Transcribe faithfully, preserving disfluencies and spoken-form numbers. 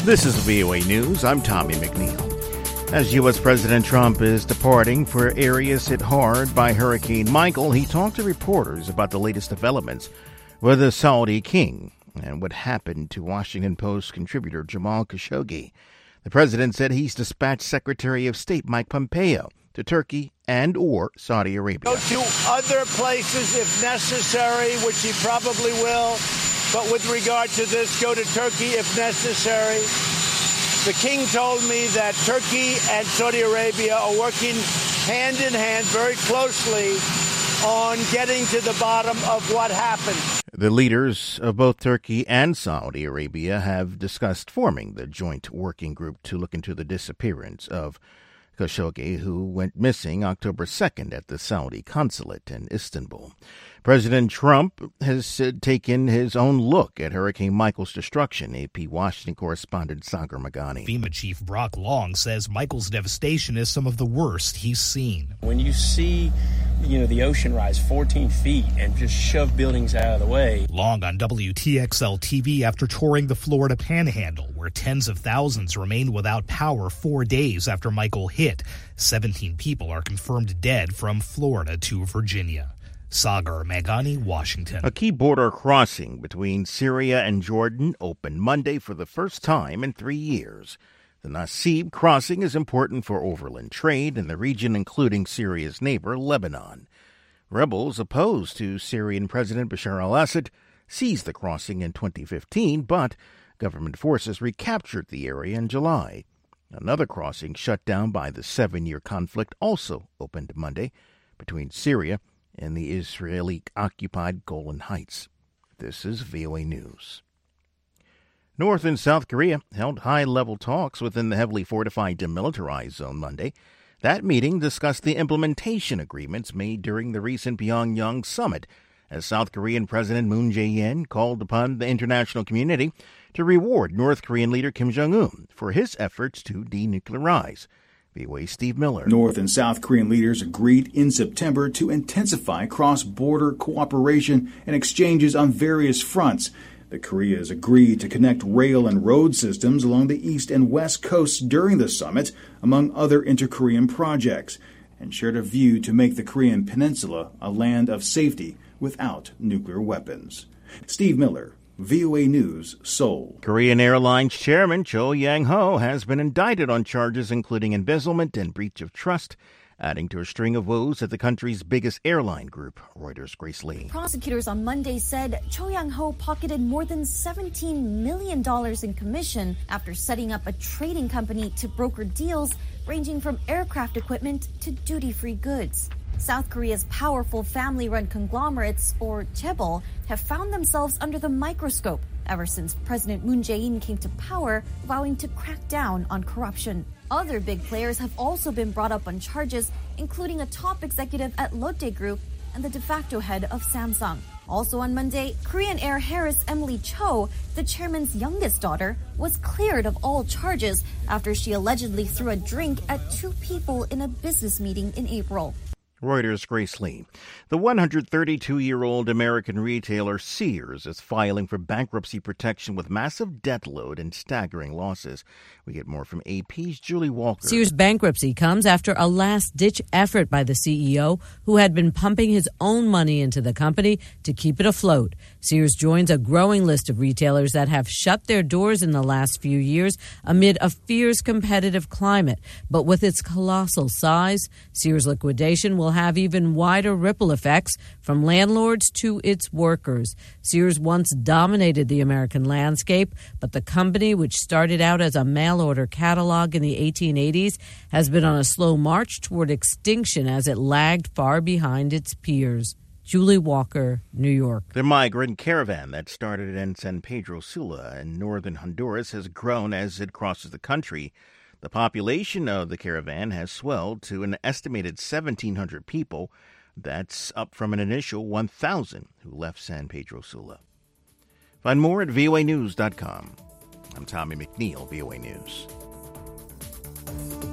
This is V O A News. I'm Tommy McNeil. As U S. President Trump is departing for areas hit hard by Hurricane Michael, he talked to reporters about the latest developments with the Saudi king and what happened to Washington Post contributor Jamal Khashoggi. The president said he's dispatched Secretary of State Mike Pompeo to Turkey and or Saudi Arabia. Go to other places if necessary, which he probably will. But with regard to this, go to Turkey if necessary. The king told me that Turkey and Saudi Arabia are working hand in hand very closely on getting to the bottom of what happened. The leaders of both Turkey and Saudi Arabia have discussed forming the joint working group to look into the disappearance of Khashoggi, who went missing October second at the Saudi consulate in Istanbul. President Trump has uh, taken his own look at Hurricane Michael's destruction. A P Washington correspondent Sagar Magani. FEMA Chief Brock Long says Michael's devastation is some of the worst he's seen. When you see, you know, the ocean rise fourteen feet and just shove buildings out of the way. Long on W T X L T V after touring the Florida Panhandle, where tens of thousands remained without power four days after Michael hit. seventeen people are confirmed dead from Florida to Virginia. Sagar Magani, Washington. A key border crossing between Syria and Jordan opened Monday for the first time in three years. The Nasib crossing is important for overland trade in the region, including Syria's neighbor, Lebanon. Rebels opposed to Syrian President Bashar al-Assad seized the crossing in twenty fifteen, but government forces recaptured the area in July. Another crossing shut down by the seven-year conflict also opened Monday between Syria and the Israeli-occupied Golan Heights. This is V O A News. North and South Korea held high-level talks within the heavily fortified demilitarized zone Monday. That meeting discussed the implementation agreements made during the recent Pyongyang summit, as South Korean President Moon Jae-in called upon the international community to reward North Korean leader Kim Jong-un for his efforts to denuclearize. V O A's Steve Miller. North and South Korean leaders agreed in September to intensify cross-border cooperation and exchanges on various fronts. The Koreas agreed to connect rail and road systems along the east and west coasts during the summit, among other inter-Korean projects, and shared a view to make the Korean peninsula a land of safety without nuclear weapons. Steve Miller, V O A News, Seoul. Korean Airlines chairman Cho Yang-ho has been indicted on charges including embezzlement and breach of trust, adding to a string of woes at the country's biggest airline group, Reuters' Grace Lee. Prosecutors on Monday said Cho Yang-ho pocketed more than seventeen million dollars in commission after setting up a trading company to broker deals ranging from aircraft equipment to duty-free goods. South Korea's powerful family-run conglomerates, or chaebol, have found themselves under the microscope ever since President Moon Jae-in came to power, vowing to crack down on corruption. Other big players have also been brought up on charges, including a top executive at Lotte Group and the de facto head of Samsung. Also on Monday, Korean Air heiress Emily Cho, the chairman's youngest daughter, was cleared of all charges after she allegedly threw a drink at two people in a business meeting in April. Reuters' Grace Lee. The one hundred thirty-two-year-old American retailer Sears is filing for bankruptcy protection with massive debt load and staggering losses. We get more from A P's Julie Walker. Sears' bankruptcy comes after a last-ditch effort by the C E O, who had been pumping his own money into the company to keep it afloat. Sears joins a growing list of retailers that have shut their doors in the last few years amid a fierce competitive climate. But with its colossal size, Sears' liquidation will have even wider ripple effects from landlords to its workers. Sears once dominated the American landscape, but the company, which started out as a mail-order catalog in the eighteen eighties, has been on a slow march toward extinction as it lagged far behind its peers. Julie Walker, New York. The migrant caravan that started in San Pedro Sula in northern Honduras has grown as it crosses the country. The population of the caravan has swelled to an estimated seventeen hundred people. That's up from an initial one thousand who left San Pedro Sula. Find more at V O A news dot com. I'm Tommy McNeil, V O A News.